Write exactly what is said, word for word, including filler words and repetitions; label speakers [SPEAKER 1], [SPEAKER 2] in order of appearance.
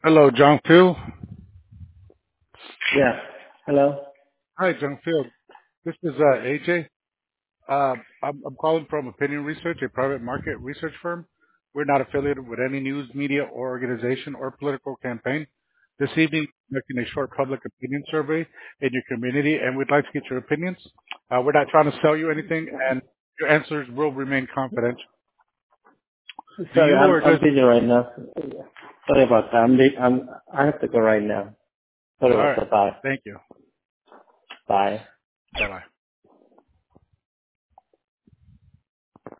[SPEAKER 1] Hello, John Phil.
[SPEAKER 2] Yeah. Hello.
[SPEAKER 1] Hi, John Phil. This is uh, A J. Uh, I'm, I'm calling from Opinion Research, a private market research firm. We're not affiliated with any news media or organization or political campaign. This evening, we're conducting a short public opinion survey in your community, and we'd like to get your opinions. Uh, we're not trying to sell you anything, and your answers will remain confidential. Do
[SPEAKER 2] Sorry,
[SPEAKER 1] you
[SPEAKER 2] I'm
[SPEAKER 1] or
[SPEAKER 2] I'm
[SPEAKER 1] does...
[SPEAKER 2] busy right now. Sorry about that. I'm bu- I'm I have to go right now. Sorry
[SPEAKER 1] All
[SPEAKER 2] about
[SPEAKER 1] right.
[SPEAKER 2] that. Bye.
[SPEAKER 1] Thank you.
[SPEAKER 2] Bye.
[SPEAKER 1] Bye-bye.